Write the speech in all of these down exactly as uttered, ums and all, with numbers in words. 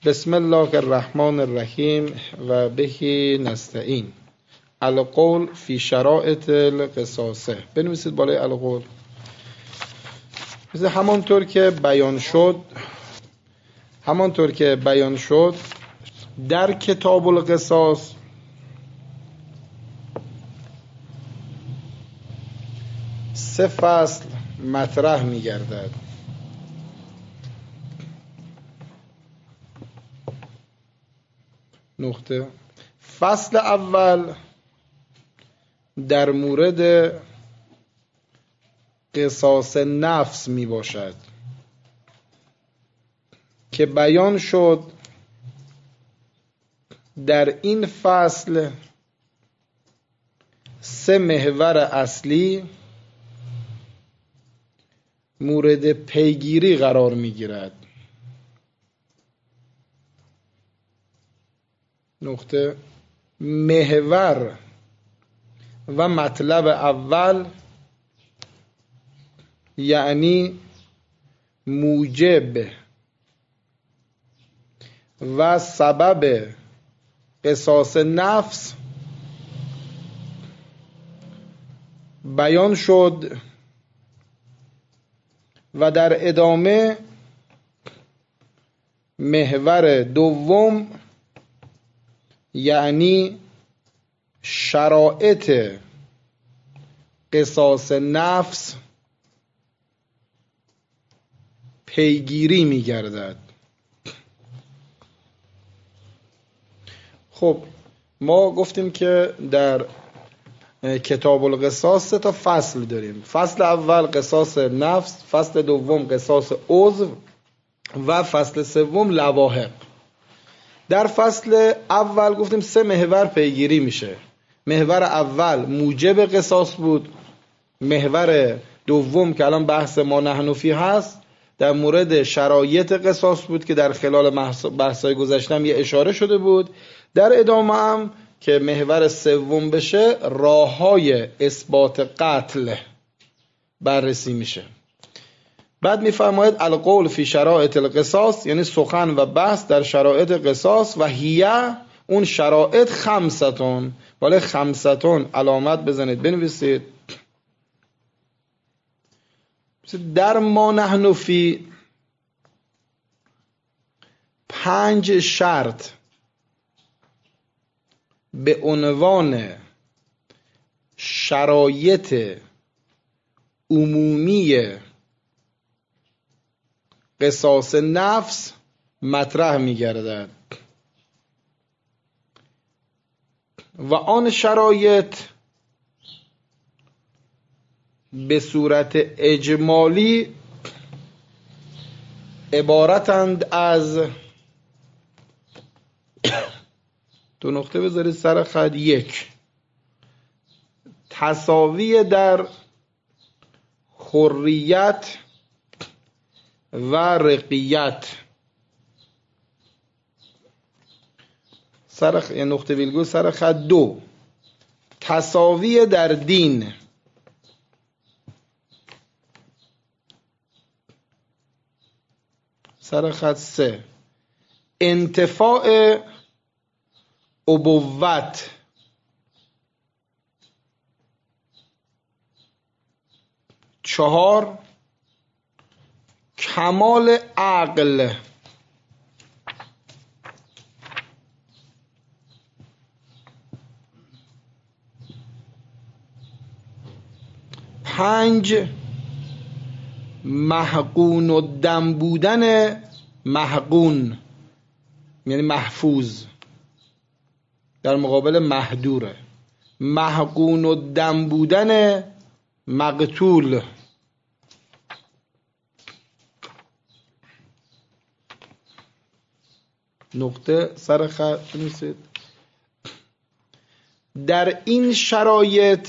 بسم الله الرحمن الرحیم و بهی نستعین. القول فی شرائط القصاصه. بنویسید بالای القول. مثل همانطور که بیان شد همانطور که بیان شد در کتاب القصاص سه فصل مطرح می گردد. نقطه. فصل اول در مورد قصاص نفس می باشد که بیان شد در این فصل سه محور اصلی مورد پیگیری قرار می گیرد. نقطه. محور و مطلب اول یعنی موجب و سبب قصاص نفس بیان شد و در ادامه محور دوم یعنی شرایط قصاص نفس پیگیری می گردد. خب ما گفتیم که در کتاب القصاص سه تا فصل داریم. فصل اول قصاص نفس، فصل دوم قصاص عضو و فصل سوم لواحق. در فصل اول گفتیم سه محور پیگیری میشه. محور اول موجب قصاص بود. محور دوم که الان بحث ما نحن فیه هست در مورد شرایط قصاص بود که در خلال بحث‌های گذشتم یه اشاره شده بود. در ادامه هم که محور سوم بشه راه‌های اثبات قتل بررسی میشه. بعد میفرماید القول فی شرائط القصاص، یعنی سخن و بحث در شرایط قصاص، و هیه اون شرایط خمستون. ولی خمستون علامت بزنید بنویسید. در ما نحن فی پنج شرط به عنوان شرایط عمومی قصاص نفس مطرح می گردد و آن شرایط به صورت اجمالی عبارتند از دو نقطه بذارید سر خط. یک، تساوی در حریت و رقیت. سر خ... نقطه ویلگول سر خط. دو، تساوی در دین. سر خط. سه، انتفاع ابوت. چهار، کمال عقل. پنج، محقون و دم بودن محقون یعنی محفوظ در مقابل محدوره. محقون و دم بودن مقتول. نقطه سر خط نیست. در این شرایط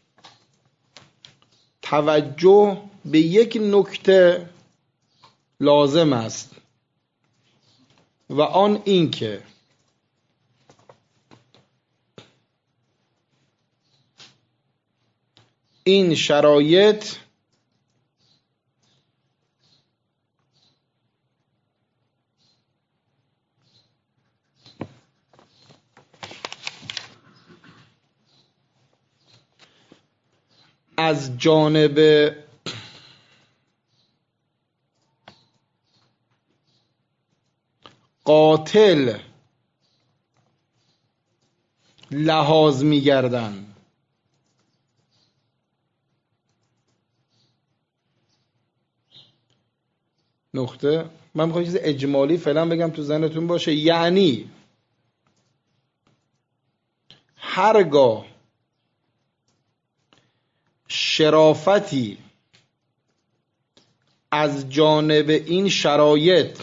توجه به یک نکته لازم است و آن این که این شرایط از جانب قاتل لحاظ می‌گردند. نقطه. من میخوام چیز اجمالی فعلا بگم تو ذهنتون باشه، یعنی هرگاه شرافتی از جانب این شرایط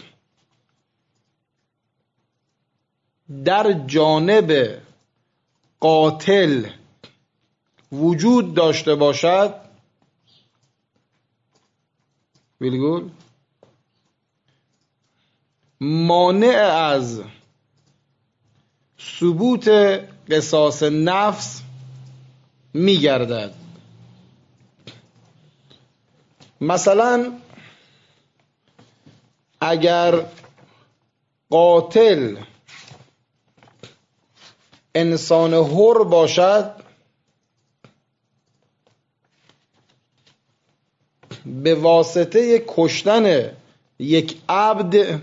در جانب قاتل وجود داشته باشد، ویلگول مانع از ثبوت قصاص نفس می گردد. مثلا اگر قاتل انسان حر باشد، به واسطه کشتن یک عبد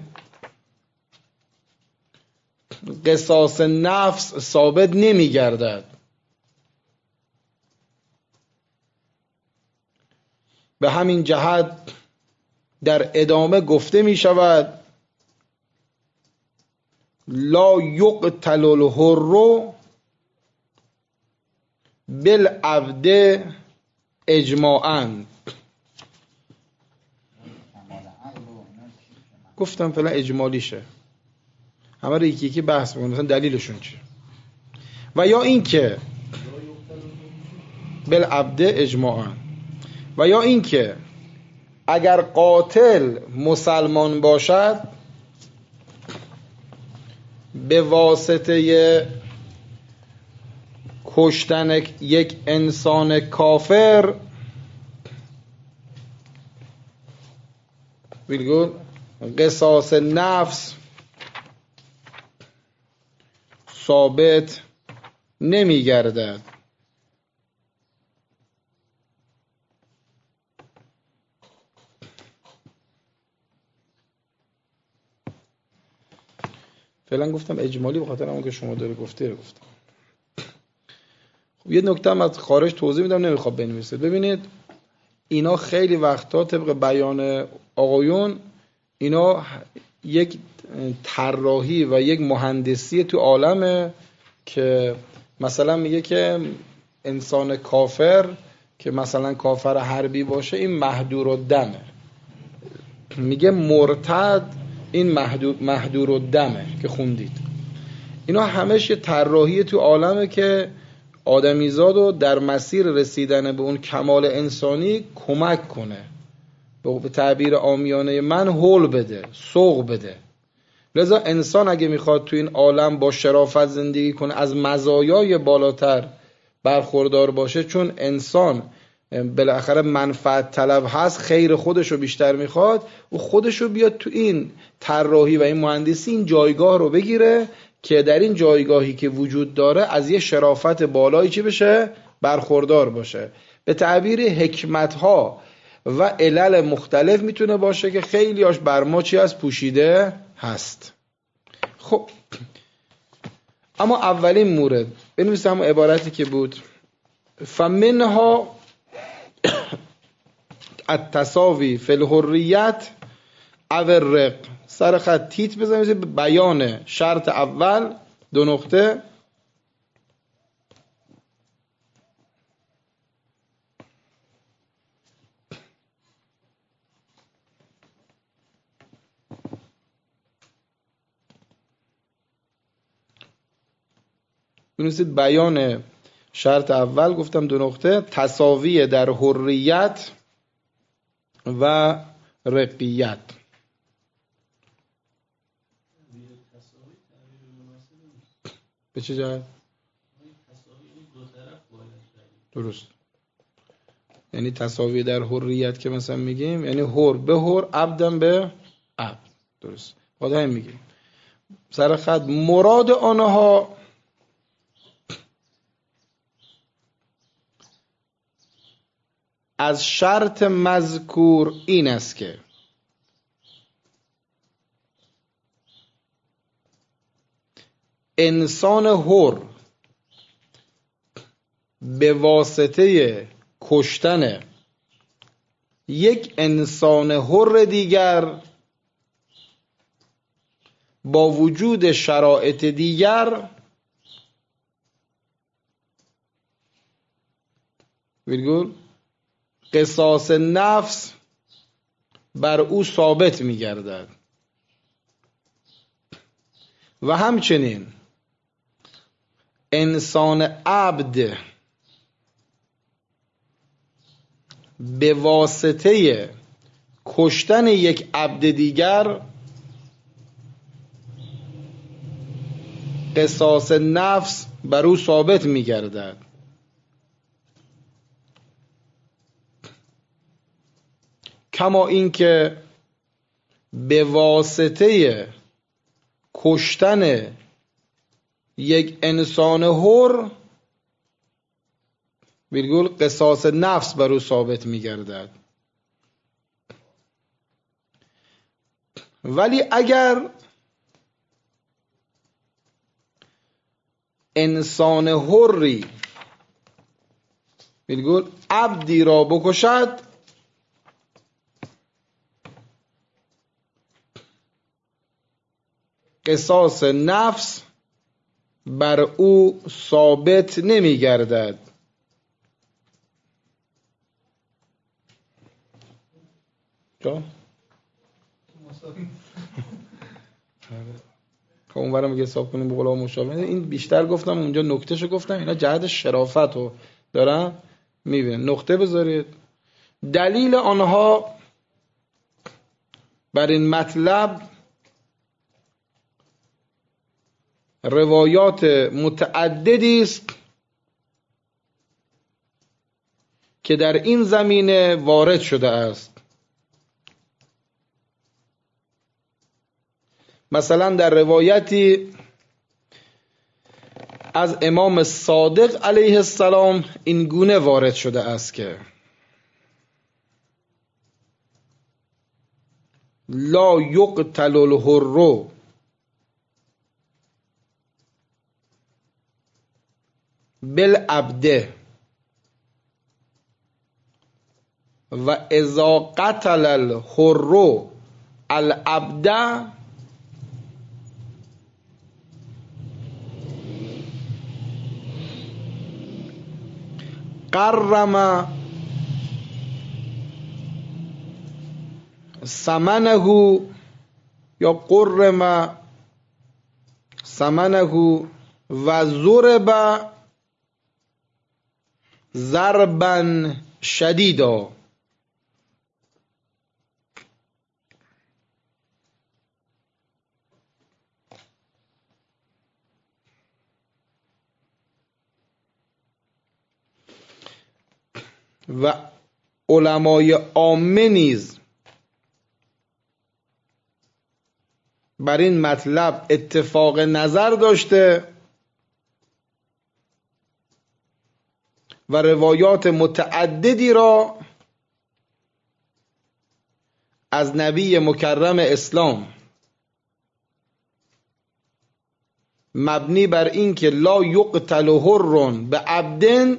قصاص نفس ثابت نمی گردد. به همین جهت در ادامه گفته می شود لا یقتل الحر بالعبد اجماعاً. گفتم فعلا اجمالیشه، همه رو یکی یکی بحث می‌کنم مثلا دلیلشون چیه. و یا این که بالعبد اجماعاً، و یا این که اگر قاتل مسلمان باشد، به واسطه کشتن یک انسان کافر ویلگول قصاص نفس ثابت نمی گردد. فعلا گفتم اجمالی به خاطر همون که شما داره گفته رو گفتم. خب یه نکته هم از خارج توضیح میدم، نمیخواد بنویسید. ببینید اینا خیلی وقتا طبق بیان آقایون اینا یک طراحی و یک مهندسی تو عالمه که مثلا میگه که انسان کافر که مثلا کافر حربی باشه این مهدور الدمه، میگه مرتد این مهدور مهدور الدمه که خوندید. اینا همش یه طراحی تو عالمه که آدمیزادو در مسیر رسیدن به اون کمال انسانی کمک کنه، به تعبیر عامیانه من هول بده، سوق بده. لذا انسان اگه میخواد تو این عالم با شرافت زندگی کنه، از مزایای بالاتر برخوردار باشه، چون انسان بالاخره منفعت طلب هست، خیر خودشو بیشتر میخواد و خودشو بیاد تو این طراحی و این مهندسی این جایگاه رو بگیره که در این جایگاهی که وجود داره از یه شرافت بالایی چی بشه؟ برخوردار باشه. به تعبیر حکمتها و علل مختلف میتونه باشه که خیلی هاش بر ما چی از پوشیده هست. خب اما اولین مورد بنویسم همون عبارتی که بود فمنها التساوی فی الحریت او الرق، سر خط تیت بزنید بیان شرط اول دو نقطه بنویسید بیان شرط اول، گفتم دو نقطه، تساوی در حریت و رقیت. به چه جهت؟ درست. یعنی تساوی در حریت که مثلا میگیم یعنی حر به حر، عبدم به عبد. درست. خدا هم میگیم سر خط مراد آنها از شرط مذکور این است که انسان حر به واسطه کشتن یک انسان حر دیگر با وجود شرایط دیگر ویرگول قصاص نفس بر او ثابت می گردد و همچنین انسان عبد به واسطه کشتن یک عبد دیگر قصاص نفس بر او ثابت می گردد. کما اینکه به واسطه کشتن یک انسان حر ویرگول قصاص نفس بر او ثابت می گردد. ولی اگر انسان حری ویرگول عبدی را بکشد قصاص نفس بر او ثابت نمی گردد. جا؟ که اونورم میگه حساب کنیم به قول مشابه. این بیشتر گفتم اونجا نکتهشو گفتم، اینا جهت شرافت رو دارن میبینن. نقطه بذارید. دلیل آنها بر این مطلب روایات متعددی است که در این زمینه وارد شده است. مثلا در روایتی از امام صادق علیه السلام این گونه وارد شده است که لا یقتل الحر بالعبد و اذا قتل الحر العبد قرم ثمنه یا قرم ثمنه و ضرب ضربا شدیدا. و علمای عامه نیز بر این مطلب اتفاق نظر داشته و روایات متعددی را از نبی مکرم اسلام مبنی بر این که لا یقتل حر به عبد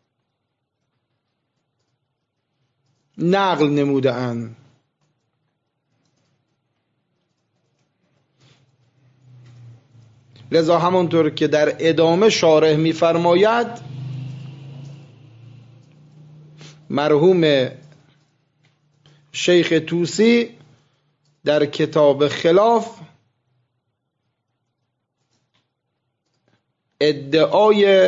نقل نموده اند. لذا همانطور که در ادامه شارح می‌فرماید مرحوم شیخ طوسی در کتاب خلاف ادعای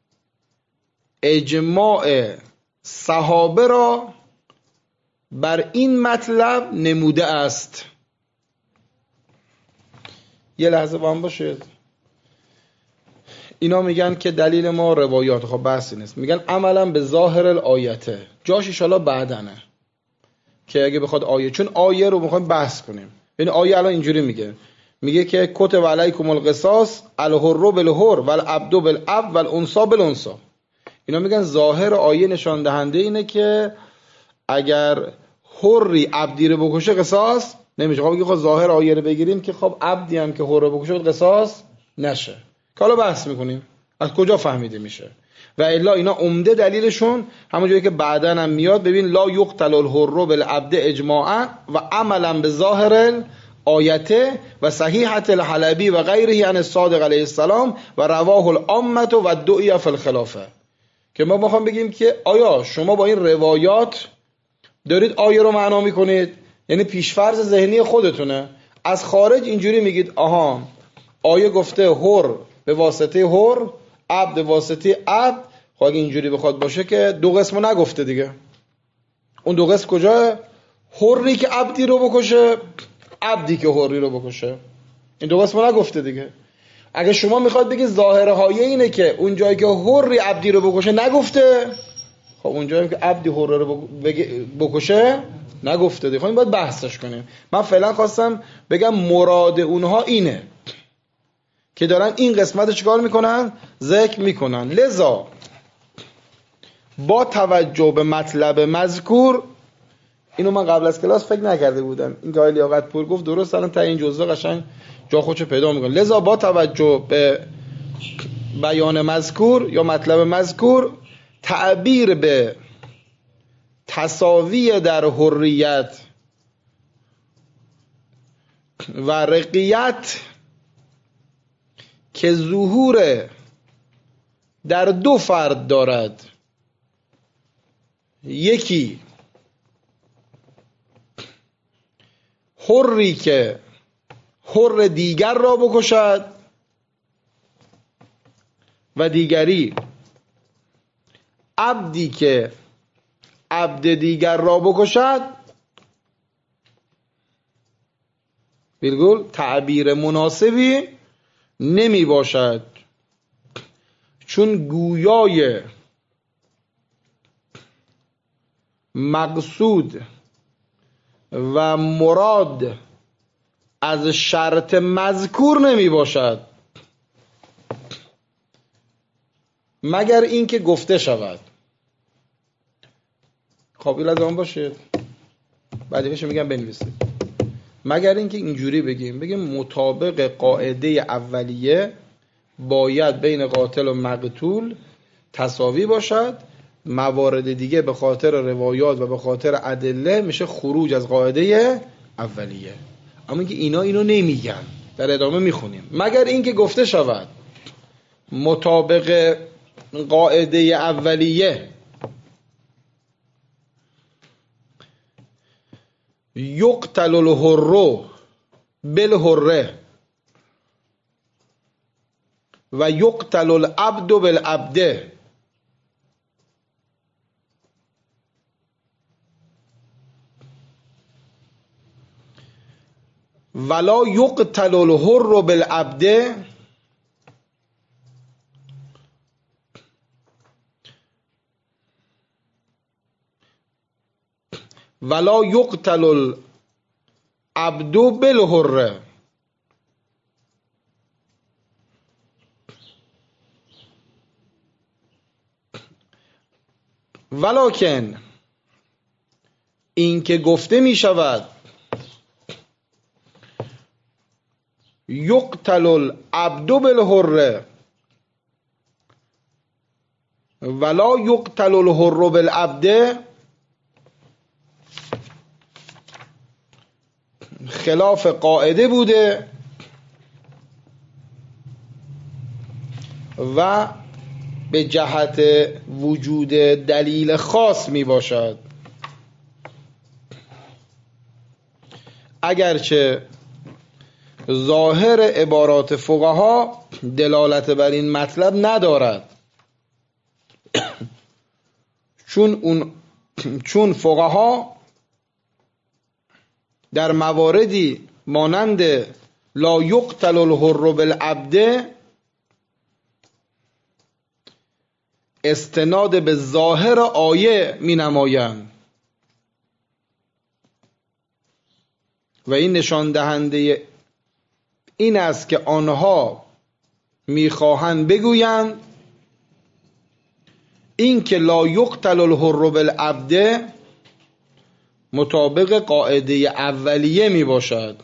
اجماع صحابه را بر این مطلب نموده است. یه لحظه با هم باشید. اینا میگن که دلیل ما روایات، خب بحثی نیست، میگن عملا به ظاهر الآیته، جاش انشالله بعدنه که اگه بخواد آیه، چون آیه رو میخوایم بحث کنیم. یعنی آیه الان اینجوری میگه میگه که کتب علیکم القصاص الحر بالحر والعبد بالعبد والانثى بالانثى. اینا میگن ظاهر آیه نشان دهنده اینه که اگر حری عبدی رو بکشه قصاص نمیشه. خب بگی خب ظاهر آیه رو بگیریم که خب عبدی هم که حر رو بکشه قصاص نشه، که حالا بحث میکنیم از کجا فهمیده میشه. و الا اینا عمده دلیلشون همونجوری که بعداً هم میاد، ببین لا یقتل الحر بالعبد اجماعا و عملا به ظاهر آیته و صحیحت الحلبی و غیره عن الصادق علیه السلام و رواه العامه و دعی فی الخلافه. که ما میخوام بگیم که آیا شما با این روایات دارید آیه رو معنا میکنید، یعنی پیشفرض ذهنی خودتونه، از خارج اینجوری میگید آها آیه گفته حر به واسطه حر، عبد به واسطه عبد. خب اگه اینجوری بخواد باشه که دو قسمو نگفته دیگه. اون دو قسم کجاه؟ حری که عبدی رو بکشه، عبدی که حری رو بکشه. این دو قسمو نگفته دیگه. اگه شما میخواد بگید ظاهر آیه اینه که اون جایی که حری عبدی رو بکشه نگفته، خب اون جایی که عبدی حر رو بکشه نگفته دیگه. خب این باید بحثش کنیم. من فعلا خواستم بگم مراد اونها اینه که دارن این قسمت رو چیکار میکنن؟ ذکر میکنن. لذا با توجه به مطلب مذکور، اینو من قبل از کلاس فکر نکرده بودم، این که آقای لیاقت پور گفت درست، الان تا این جزوه قشنگ جا خودشو پیدا میکنه. لذا با توجه به بیان مذکور یا مطلب مذکور، تعبیر به تساوی در حریت و رقیت که ظهور در دو فرد دارد، یکی حری که حر دیگر را بکشد و دیگری عبدی که عبد دیگر را بکشد، بالکل تعبیر مناسبی نمی باشد، چون گویای مقصود و مراد از شرط مذکور نمی باشد مگر اینکه گفته شود. قابل از آن باشید بعدیش میگم بنویسید. مگر اینکه اینجوری بگیم بگیم مطابق قاعده اولیه باید بین قاتل و مقتول تساوی باشد، موارد دیگه به خاطر روایات و به خاطر ادله میشه خروج از قاعده اولیه. اما اینکه اینا اینو نمیگن، در ادامه میخونیم. مگر اینکه گفته شود مطابق قاعده اولیه یقتل الحر بالحر و یقتل العبد بالعبد ولا یقتل الحر بالعبد ولا یقتل العبد بالحر. ولکن این که گفته می شود یقتل العبد بالحر ولا یقتل الحر بالعبد، خلاف قاعده بوده و به جهت وجود دلیل خاص می باشد. اگرچه ظاهر عبارات فقها دلالت بر این مطلب ندارد، چون اون چون فقها در مواردی مانند لا یقتل الحر بالعبد استناد به ظاهر آیه می نمایند و این نشان دهنده این است که آنها میخواهند بگویند این که لا یقتل الحر بالعبد مطابق قاعده اولیه می باشد.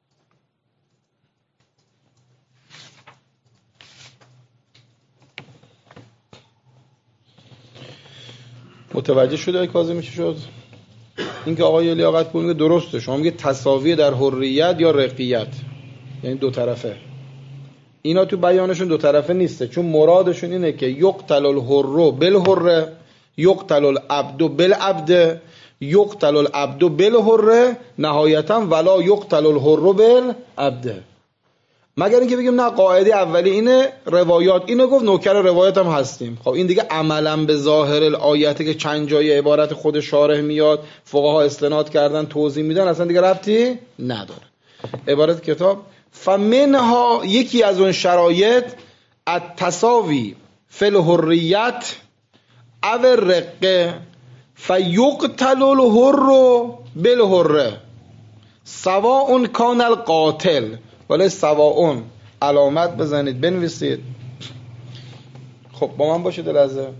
متوجه شده ای کاظمی چی شد؟ این که آقای لیاقت پور میگه درسته، شما میگه تساوی در حریت یا رقیت، یعنی دو طرفه. اینا تو بیانشون دو طرفه نیسته، چون مرادشون اینه که یقتل الحر بالحر، یقتل العبد بالعبد، یقتل العبد بالحر نهایتا، ولا یقتل الحر بالعبد. مگر اینکه بگیم نه قاعده اولی اینه، روایات اینو گفت، نوکر روایت هم هستیم. خب این دیگه عملا به ظاهر الایاته که چند جای عبارت خود شارح میاد، فقها استناد کردن توضیح میدن، اصلا دیگه ربطی نداره. عبارت کتاب فمنها، یکی از اون شرایط التساوی فی الحریت او الرقه فیقتل الحر بالحر سواء کان القاتل، ولی سواء علامت بزنید بنویسید. خب با من باشید لحظه.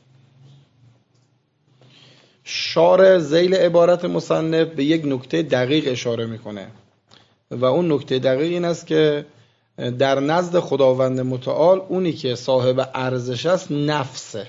شارح ذیل عبارت مصنف به یک نکته دقیق اشاره میکنه و اون نکته دقیق این است که در نزد خداوند متعال اونی که صاحب ارزش است نفسه،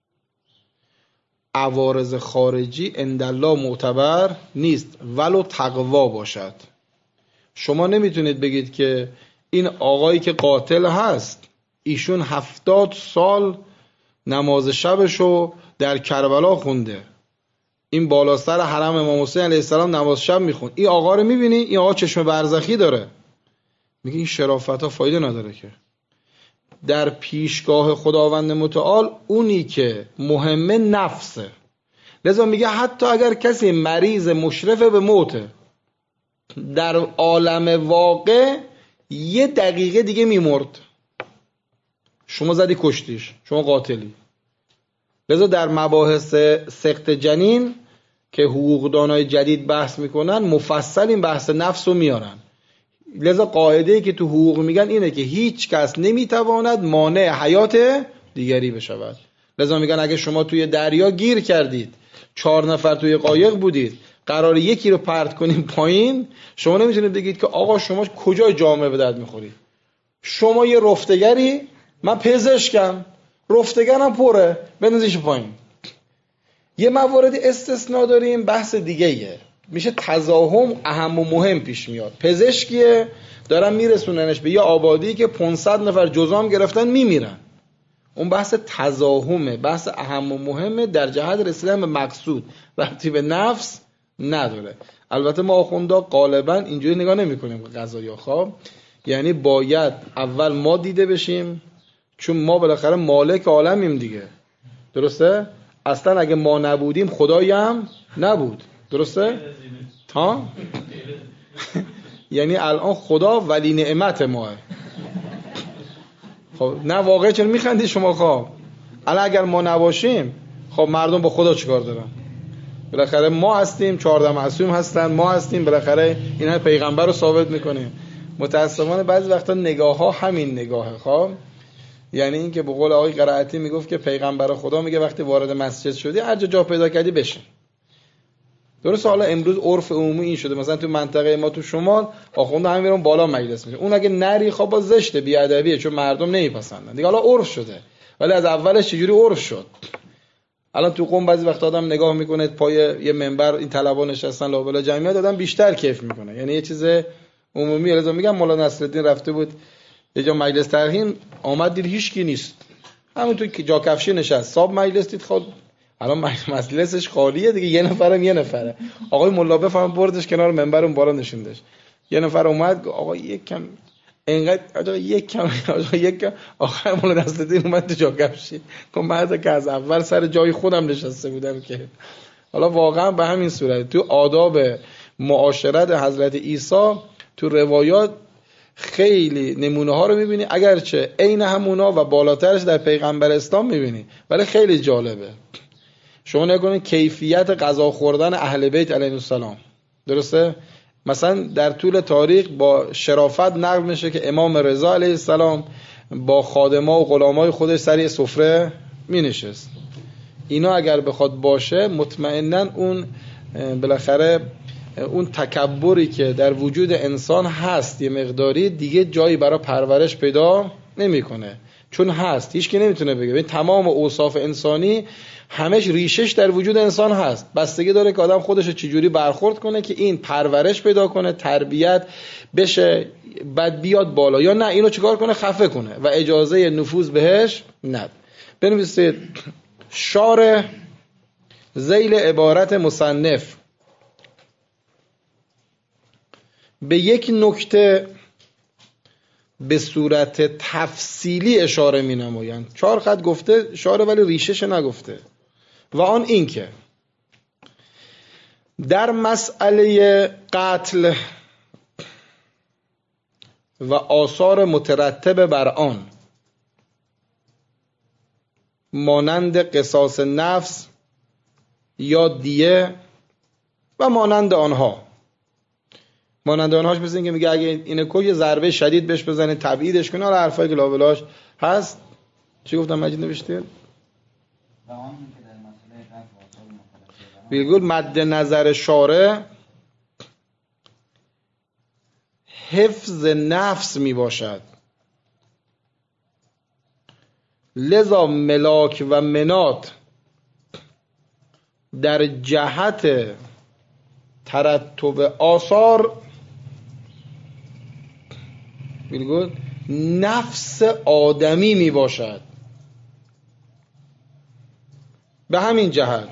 عوارض خارجی عندالله معتبر نیست ولو تقوا باشد. شما نمیتونید بگید که این آقایی که قاتل هست ایشون هفتاد سال نماز شبشو در کربلا خونده، این بالا سر حرم امام حسین علیه السلام نماز شب میخوند، این آقا رو میبینی این آقا چشم برزخی داره، میگه این شرافت ها فایده نداره. که در پیشگاه خداوند متعال اونی که مهمه نفسه، لذا میگه حتی اگر کسی مریض مشرف به موته، در عالم واقع یه دقیقه دیگه میمرد، شما زدی کشتیش، شما قاتلی. لذا در مباحث سقط جنین که حقوقدانای جدید بحث میکنن مفصل این بحث نفس رو میارن. لذا قاعده‌ای که تو حقوق میگن اینه که هیچ کس نمیتواند مانع حیات دیگری بشود. لذا میگن اگه شما توی دریا گیر کردید، چهار نفر توی قایق بودید، قراره یکی رو پرت کنیم پایین، شما نمیتونید بگید که آقا شما کجای جامعه به درد میخورید. شما یه رفتگری، من پزشکم، رفتگرم پره، بندازیش پایین. یه موارد استثناء داریم، بحث دیگه ایه. میشه تزاحم اهم و مهم پیش میاد. پزشکیه دارن میرسوننش به یه آبادی که پانصد نفر جزام گرفتن میمیرن، اون بحث تزاحمه، بحث اهم و مهمه، در جهت رسیدن به مقصود، ربطی به نفس نداره. البته ما آخوندا غالبا اینجوری نگاه نمی کنیم به قضایا. خب یعنی باید اول ما دیده بشیم، چون ما بالاخره مالک عالمیم دیگه، درسته؟ اصلا اگه ما نبودیم خدایی هم نبود، درسته؟ ها؟ یعنی الان خدا ولی نعمت ماه. خب نه واقعا چرا میخندی شما؟ خب الان اگر ما نباشیم خب مردم با خدا چیکار دارن؟ بالاخره ما هستیم، چهارده معصوم هستن، ما هستیم، بالاخره اینا پیغمبر رو ثابت میکنیم. متاسفانه بعضی وقتا نگاه ها همین نگاهه. خب یعنی این که به قول آقای قرائتی میگفت که پیغمبر خدا میگه وقتی وارد مسجد شدی هر جا جا پیدا کردی بشین. درسته حالا امروز عرف عمومی این شده، مثلا تو منطقه ما تو شمال آخونده همین میرون بالا مجلس میشه، اون اگه نری خب با زشته، بی ادبیه، چون مردم نمیپسندن دیگه، حالا عرف شده. ولی از اولش چجوری عرف شد؟ الان تو قم بعضی وقت آدم نگاه میکنه پای یه منبر این طلبا نشستن لابلا جمعیت، آدم بیشتر کیف میکنه، یعنی یه چیز عمومی. لازم میگم مولانا نصرالدین رفته بود یه جا مجلس ترحیم، آمد دید هیچ کی نیست، همونطور که جا کفشی نشست، صاحب مجلس دید خود الان مجلسش خالیه دیگه، یه نفرم یه نفره. آقای ملا بفهم بردش کنار منبر اون بالا نشوندش. یه نفر اومد آقا یک کم اینقدر آقا یک کم آقا یک کم آخر مولا نصرالدین اومد تو جا کفشی، گفت بعد که از اول سر جای خودم نشسته بودم که. حالا واقعا به همین صورت تو آداب معاشرت حضرت عیسی تو روایات خیلی نمونه ها رو میبینی، اگرچه عین همونا و بالاترش در پیغمبر اسلام میبینی، ولی خیلی جالبه. شما نکنید کیفیت غذا خوردن اهل بیت علیهم السلام، درسته؟ مثلا در طول تاریخ با شرافت نقل میشه که امام رضا علیه السلام با خادما و غلامای خودش سر سفره مینشست. اینا اگر بخواد باشه مطمئناً اون بالاخره اون تکبری که در وجود انسان هست یه مقداری دیگه جایی برای پرورش پیدا نمیکنه، چون هست، هیچ کی نمیتونه بگه. ببین تمام اوصاف انسانی همش ریشش در وجود انسان هست، بستگی داره که آدم خودش چجوری برخورد کنه که این پرورش پیدا کنه، تربیت بشه، بعد بیاد بالا، یا نه اینو چیکار کنه، خفه کنه و اجازه نفوذ بهش نده. بنویسید شارح ذیل عبارت مصنف به یک نکته به صورت تفصیلی اشاره می نمایند. چهار خط گفته شارح ولی ریشش نگفته، و آن این که در مسئله قتل و آثار مترتب بر آن مانند قصاص نفس یا دیه و مانند آنها، مانند آنهاش مثل این که میگه اگه اینه کو یه ضربه شدید بهش بزنه، تبعیدش کنه، حالا حرفای که لابلاش هست. چی گفتم مجید نوشته؟ بیلگول مد نظر شارع حفظ نفس می باشد، لذا ملاک و منات در جهت ترتب آثار بیلگول نفس آدمی می باشد. به همین جهت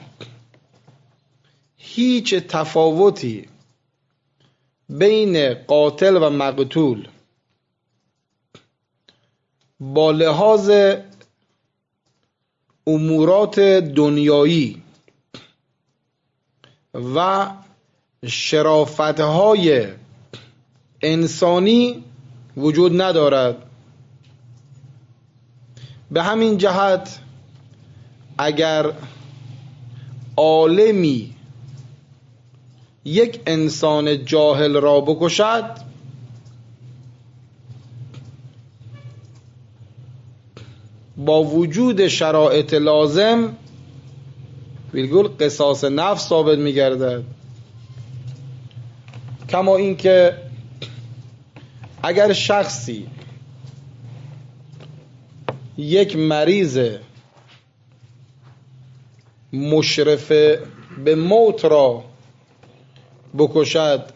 هیچ تفاوتی بین قاتل و مقتول با لحاظ امورات دنیایی و شرافتهای انسانی وجود ندارد. به همین جهت اگر عالمی یک انسان جاهل را بکشد، با وجود شرایط لازم ویلگول قصاص نفس ثابت می گردد. کما اینکه اگر شخصی یک مریض مشرف به موت را بکشد،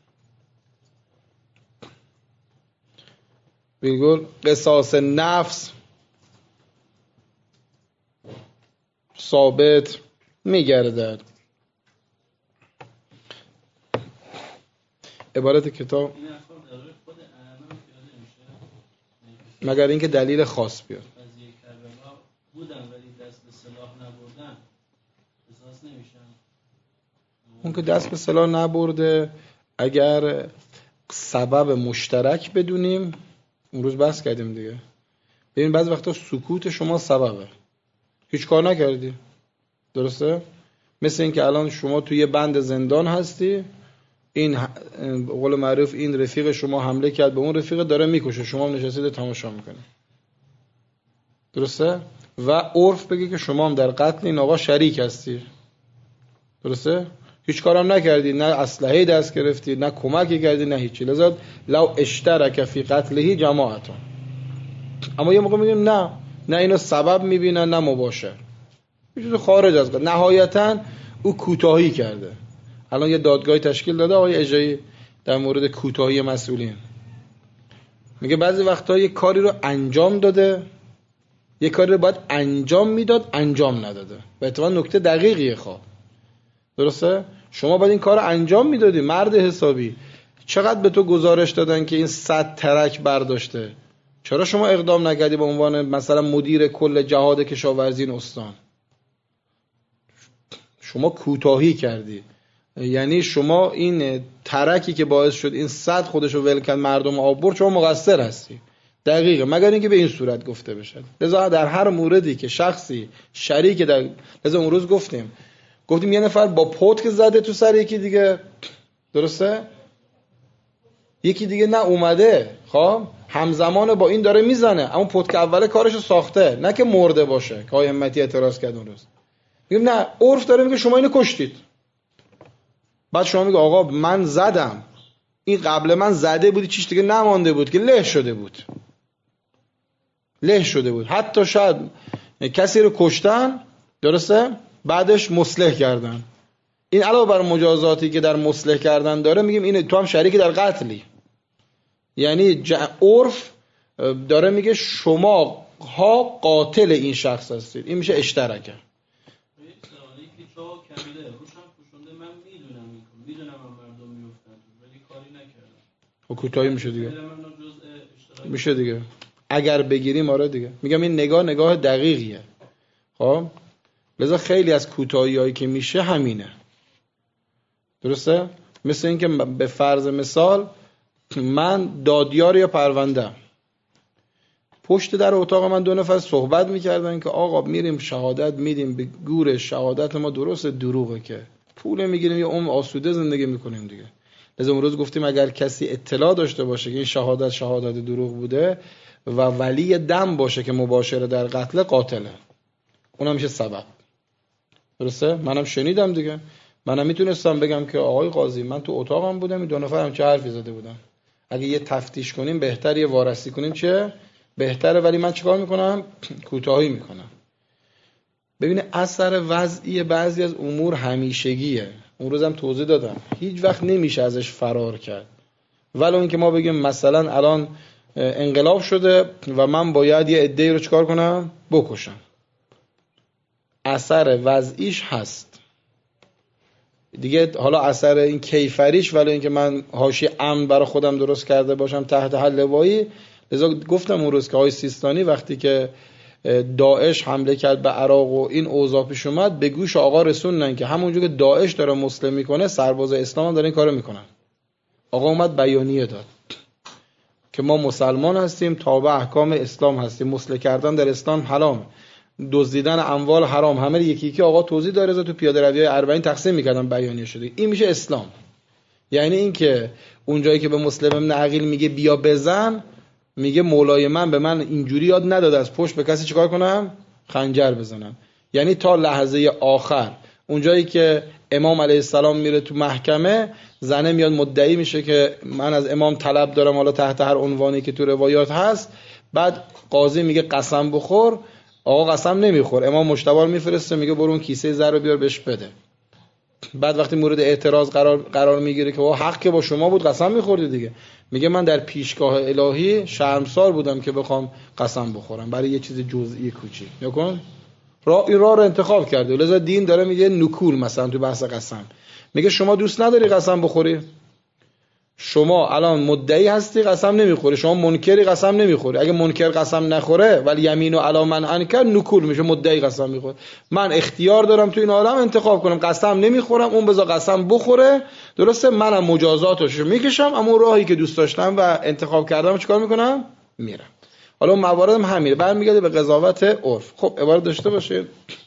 بگول قصاص نفس ثابت می‌گردد. عبارت کتاب مگر اینکه دلیل خاص بیاد. اون که دست به سلاح نبرده، اگر سبب مشترک بدونیم، اون روز بحث کردیم دیگه. ببین بعضی وقتا سکوت شما سببه، هیچ کار نکردی، درسته؟ مثل این که الان شما توی بند زندان هستی، این قول معروف این رفیق شما حمله کرد به اون رفیق، داره میکشه، شما هم نشستید تماشا میکنید، درسته؟ و عرف بگی که شما هم در قتل این آقا شریک هستی، درسته؟ هیچ کارم نکردی، نه اسلحه دست گرفتی، نه کمکی کردی، نه هیچی. لذا لو اشترک فی قتله جماعتون. اما یه موقع میگیم نه نه اینو سبب میبینن، نه مباشر، یه چیز خارج از قتل. نهایتا او کوتاهی کرده. الان یه دادگاهی تشکیل داده آقای اجایی در مورد کوتاهی مسئولین، میگه بعضی وقتا یه کاری رو انجام داده، یه کاری رو باید انجام میداد انجام نداده. به اتفاق نکته دقیقیه. خواه درسته؟ شما باید این کار رو انجام میدادی، مرد حسابی. چقدر به تو گزارش دادن که این صد ترک برداشته، چرا شما اقدام نکردی به عنوان مثلا مدیر کل جهاد کشاورزی این استان؟ شما کوتاهی کردی. یعنی شما این ترکی که باعث شد این صد خودشو ول کرد مردم آب برد، شما مقصر هستی. دقیقه، مگر اینکه به این صورت گفته بشه. لذا در هر موردی که شخصی شریک در، لذا اون روز گفتیم گفتیم یه نفر با پتک زده تو سر یکی دیگه، درسته؟ یکی دیگه نه اومده، خب همزمان با این داره میزنه، اما پتک اوله کارشو ساخته، نه که مرده باشه که آقای همتی اعتراض کرد اون روز. میگم نه، عرف داره میگه شما اینو کشتید. بعد شما میگه آقا من زدم، این قبل من زده بودی، چیش دیگه نمانده بود که له شده بود، له شده بود. حتی شاید کسی رو کشتن، درسته، بعدش مصلح کردن. این علاوه بر مجازاتی که در مصلح کردن داره، میگیم این تو هم شریکی در قتلی. یعنی عرف داره میگه شما ها قاتل این شخص هستید، این میشه اشتراکه. و کوتاهی میشه دیگه، میشه دیگه اگر بگیریم. آره دیگه میگم این نگاه نگاه دقیقیه. خب لذا خیلی از کوتاهی‌هایی که میشه همینه، درسته؟ مثل این که به فرض مثال من دادیار یا پرونده، پشت در اتاق من دو نفر صحبت میکردن که آقا میریم شهادت میدیم، به گور شهادت ما درست دروغه که پول میگیریم یا عمر آسوده زندگی میکنیم دیگه. لذا اون روز گفتیم اگر کسی اطلاع داشته باشه که این شهادت شهادت دروغ بوده و ولی دم باشه که مباشر در قتل، قاتله، اونم میشه سبب. درسته؟ منم شنیدم دیگه، منم میتونستم بگم که آقای قاضی من تو اتاقم بودم، این دو نفر هم چه حرفی زده بودن، اگه یه تفتیش کنیم بهتره، یه وارسی کنیم چه بهتره، ولی من چیکار میکنم؟ کوتاهی میکنم. ببینه اثر وضعی بعضی از امور همیشگیه، اون روزم توضیح دادم، هیچ وقت نمیشه ازش فرار کرد. ولو اینکه ما بگیم مثلا الان انقلاب شده و من باید یه عده‌ای رو چیکار کنم؟ بکشم. اثر وضعیش هست دیگه. حالا اثر این کیفریش، ولی اینکه من حاشیه امن برای خودم درست کرده باشم تحت هر لوایی. لذا گفتم اون روز که آقای سیستانی وقتی که داعش حمله کرد به عراق و این اوضاع پیش اومد، به گوش آقا رسوندن که همونجور که داعش داره مسلم میکنه، سرباز اسلام هم داره این کارو میکنن. آقا اومد بیانیه داد که ما مسلمان هستیم، تابع احکام اسلام هستیم، مسلم کردن در اسلام حرام، دزدیدن اموال حرام. همه یکی یکی آقا توضیح داره، تو پیاده روی اربعین تقسیم میکردن، بیانیه شده. این میشه اسلام. یعنی این که اونجایی که به مسلم ابن عقیل میگه بیا بزن، میگه مولای من به من اینجوری یاد نداده از پشت به کسی چیکار کنم؟ خنجر بزنم. یعنی تا لحظه آخر اونجایی که امام علیه السلام میره تو محکمه، زنه میاد مدعی میشه که من از امام طلب دارم، حالا تحت هر عنوانی که تو روایات هست. بعد قاضی میگه قسم بخور، آقا قسم نمیخور، امام مجتبی میفرسته میگه برو اون کیسه زر رو بیار بهش بده. بعد وقتی مورد اعتراض قرار قرار میگیره که حق که با شما بود، قسم میخوردی دیگه، میگه من در پیشگاه الهی شرمسار بودم که بخوام قسم بخورم برای یه چیز جزئی کوچیک. نکن راه این راه رو انتخاب کرده. لذا دین داره میگه نکول، مثلا تو بحث قسم میگه شما دوست نداری قسم بخوری، شما الان مدعی هستی قسم نمیخوری، شما منکری قسم نمیخوری. اگه منکر قسم نخوره ولی یمین و علی من انکر، نکول میشه، مدعی قسم میخوره. من اختیار دارم تو این عالم انتخاب کنم، قسم نمیخورم، اون بذار قسم بخوره، درسته، منم مجازاتش میکشم، اما راهی که دوست داشتم و انتخاب کردم چیکار میکنم؟ میرم. حالا مواردم همینه، برمیگرده به قضاوت عرف. خب عبارت داشته باشه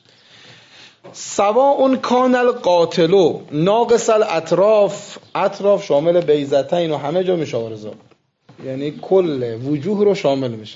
سواء کان القاتل ناقص الاطراف، اطراف شامل بیضتین و همه جا میشه آرزا، یعنی کل وجوه رو شامل میشه،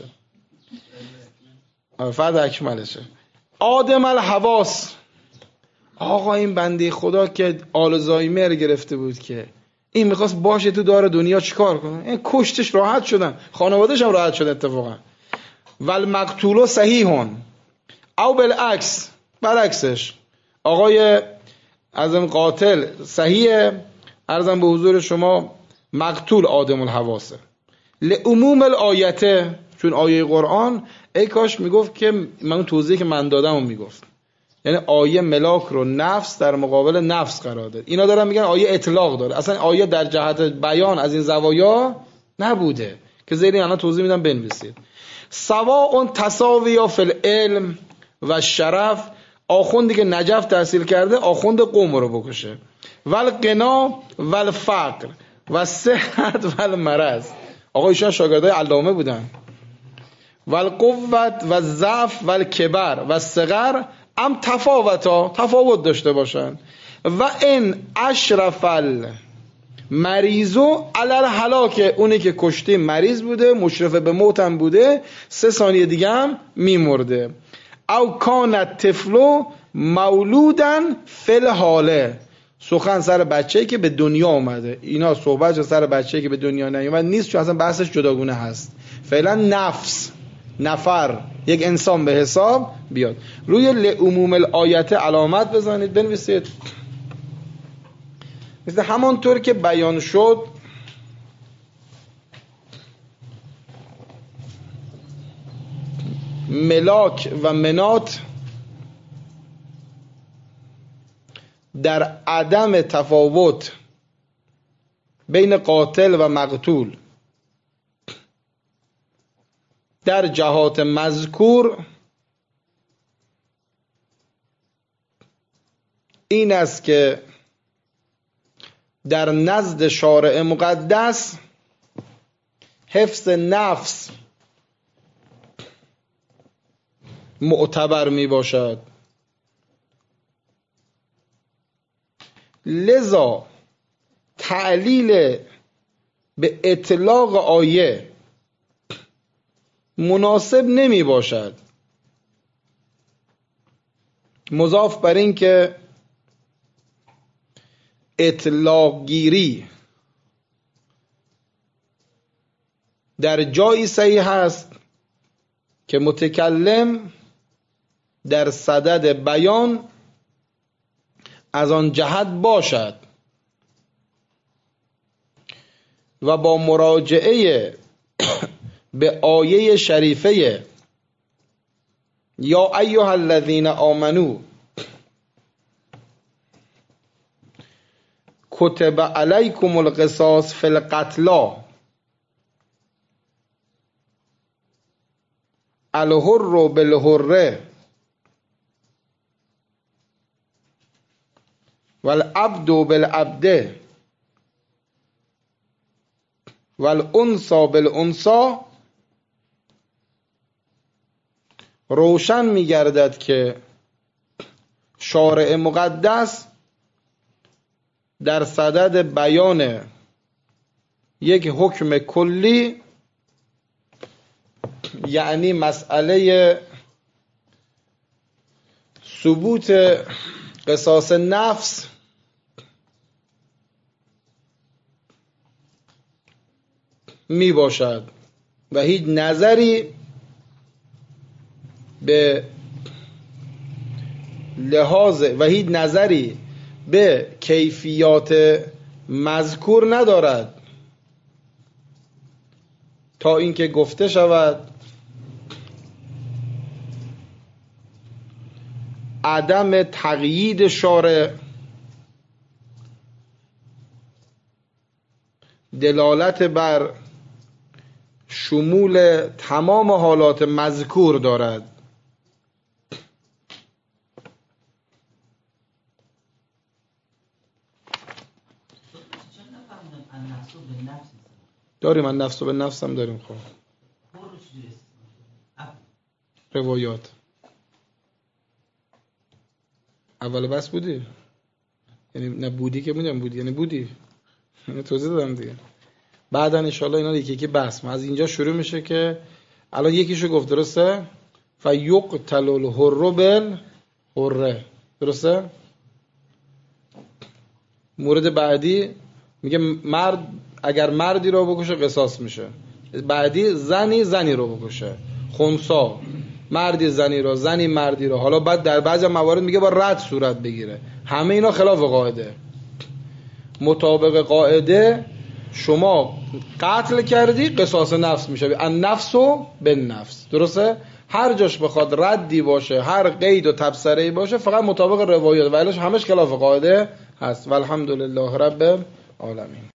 فرد اکملشه. آدم الحواس، آقا این بنده خدا که آلزایمر گرفته بود که این میخواست باشه تو دار دنیا چیکار کنه، این کشتش راحت شدن، خانواده‌ش هم راحت شد اتفاقا. والمقتول صحیحون او بالعکس، برعکسش آقای ازم قاتل صحیح، عرضم به حضور شما مقتول آدم الحواسه. لعموم الآیته، چون آیه قرآن ای کاش میگفت که من اون توضیحی که من دادم میگفت، یعنی آیه ملاک رو نفس در مقابل نفس قرار داد. اینا دارن میگن آیه اطلاق داره، اصلا آیه در جهت بیان از این زوایا نبوده که زیر اینا توضیح میدم بنویسید. سواء تساوی فی العلم و شرف، آخوندی که نجف تحصیل کرده آخوند قوم رو بکشه، والغنا والفقر والصحت والمرض، آقا ایشان شاگردای علامه بودن. والقوت والضعف والکبر والصغر ام تفاوتا، تفاوت داشته باشن. و این اشرف المریضو علی الهلاک، اونی که کشته مریض بوده، مشرف به موت هم بوده، سه ثانیه دیگه هم میمرده. او کان الطفل مولودن فی الحاله سخن سر بچه‌ای که به دنیا اومده. اینا صحبت سر بچه‌ای که به دنیا نیومد نیست، چون اصلا بحثش جداگونه هست. فعلا نفس، نفر، یک انسان به حساب بیاد. روی لعموم الآیت علامت بزنید، بنویسید مثل همانطور که بیان شد ملاک و منات در عدم تفاوت بین قاتل و مقتول در جهات مذکور این است که در نزد شارع مقدس حفظ نفس معتبر می باشد. لذا تعلیل به اطلاق آیه مناسب نمی باشد، مضاف بر این که اطلاق گیری در جایی صحیح است که متکلم در صدد بیان از آن جهت باشد و با مراجعه به آیه شریفه یا ایها الذین آمنو کتب علیکم القصاص فی القتلی الحر بالحر والعبد بالعبد والانثى بالانثى روشن می گردد که شارع مقدس در صدد بیان یک حکم کلی، یعنی مسئله ثبوت قصاص نفس، می باشد و هیچ نظری به لحاظ و هیچ نظری به کیفیات مذکور ندارد تا اینکه گفته شود عدم تقیید شارع دلالت بر شمول تمام حالات مذکور دارد. داریم من نفس و به نفس هم داریم. خب روایات اول بس بودی، یعنی نه بودی که میگم بودی، یعنی بودی، یعنی توضیح دادم دیگه. بعدا ان شاء الله اینا یکی یکی بحث از اینجا شروع میشه که الان یکیشو گفت درسته، فیقتل الحر بالحر، درسته. مورد بعدی میگه مرد اگر مردی رو بکشه قصاص میشه، بعدی زنی زنی رو بکشه، خنثا مردی زنی رو، زنی مردی رو. حالا بعد در بعضی موارد میگه با رد صورت بگیره. همه اینا خلاف قاعده. مطابق قاعده شما قتل کردی قصاص نفس میشه، النفس بالنفس، درسته. هر جاش بخواد ردی باشه، هر قید و تبصره‌ای باشه، فقط مطابق روایات، ولیش همش خلاف قاعده هست. والحمدلله رب العالمین.